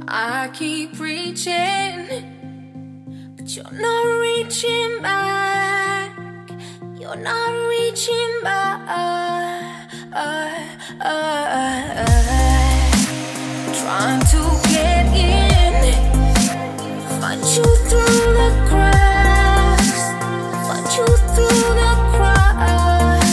I keep reaching, but you're not reaching back. You're not reaching back. Trying to get in, find you through the cracks, find you through the cracks.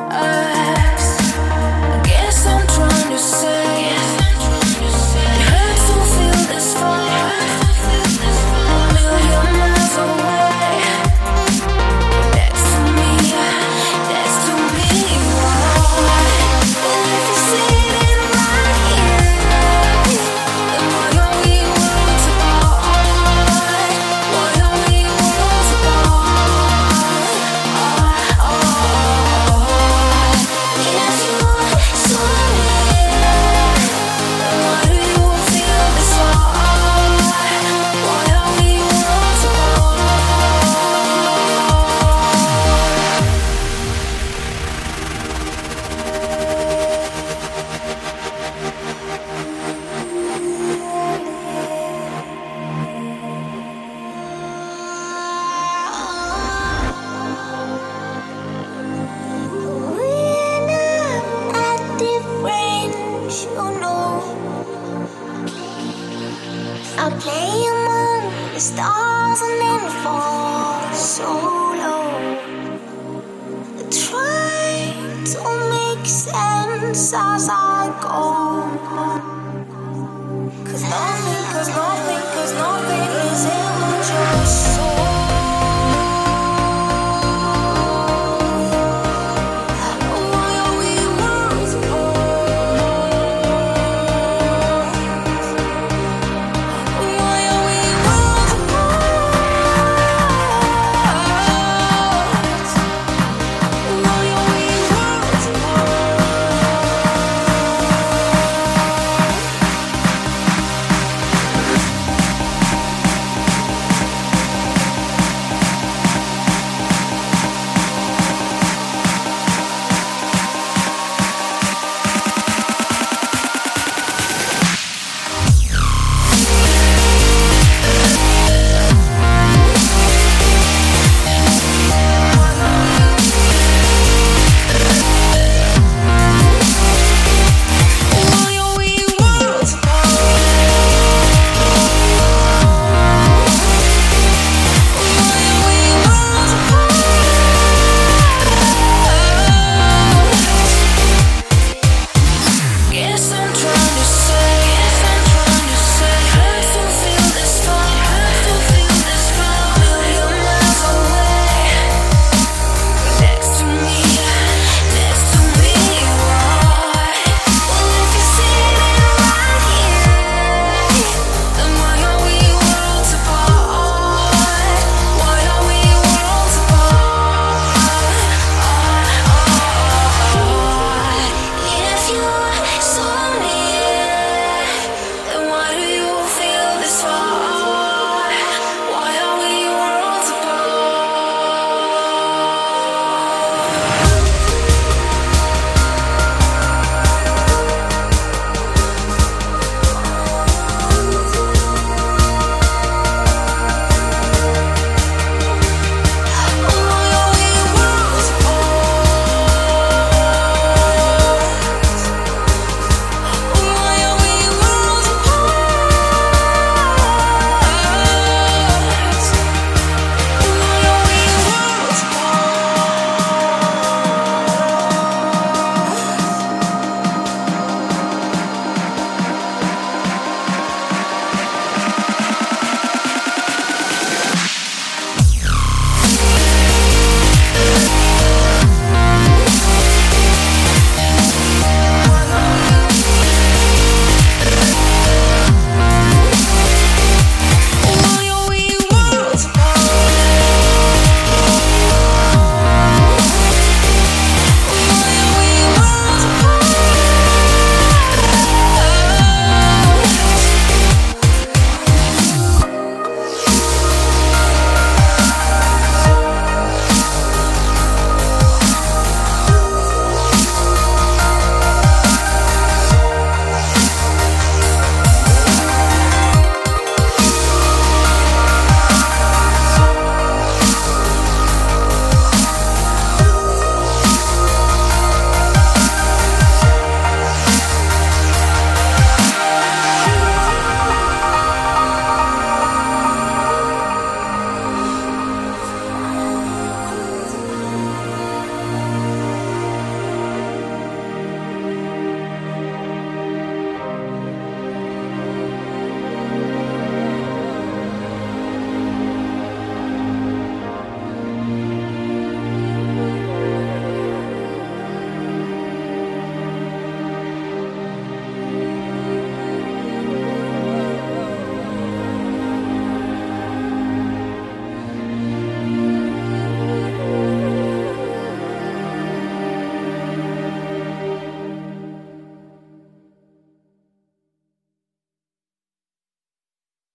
I guess I'm trying to say it hurts to feel this far, a million miles away. Next to me, if you're sitting right here, then why are we worlds apart? Why are we worlds apart? If you're so near, then why do you feel this far? Why are we worlds apart? When I'm at the range, you know, I play among the stars and then fall so low. Trying to make sense as I go. Cause nothing is ever just so.